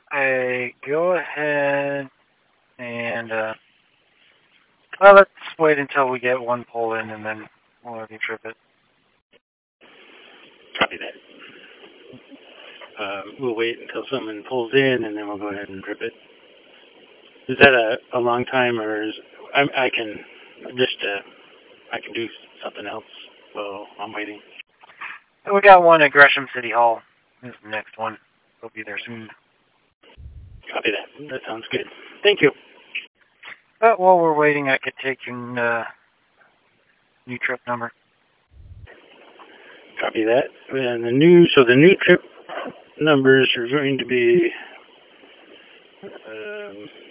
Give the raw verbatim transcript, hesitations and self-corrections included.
I go ahead and, uh, well, let's wait until we get one pull in and then we'll have you trip it. Copy that. Uh, we'll wait until someone pulls in and then we'll go ahead and trip it. Is that a, a long time or is, I, I can just, uh, I can do something else while I'm waiting. We got one at Gresham City Hall. This is the next one. We'll be there soon. Copy that. That sounds good. Thank you. But while we're waiting, I could take your uh, new trip number. Copy that. And the new, so the new trip numbers are going to be um,